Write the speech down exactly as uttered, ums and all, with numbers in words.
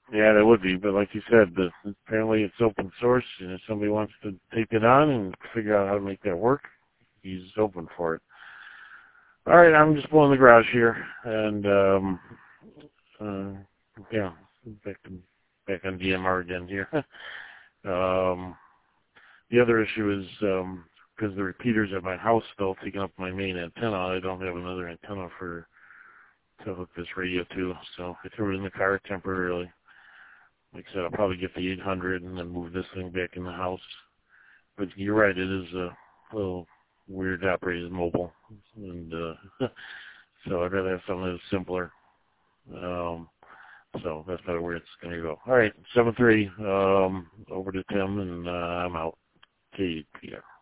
Yeah, that would be, but like you said, the, apparently it's open source, and if somebody wants to take it on and figure out how to make that work, he's open for it. All right, I'm just blowing the garage here, and um, uh, yeah, back to, back on D M R again here. um, the other issue is um, because the repeaters at my house still taking up my main antenna, I don't have another antenna for to hook this radio to, so I threw it in the car temporarily. Like I said, I'll probably get the eight hundred and then move this thing back in the house. But you're right, it is a little weird to operate as mobile, and uh, so I'd rather have something that's simpler. Um, so that's probably where it's going to go. All right, seven three, um, over to Tim, and uh, I'm out. Take care.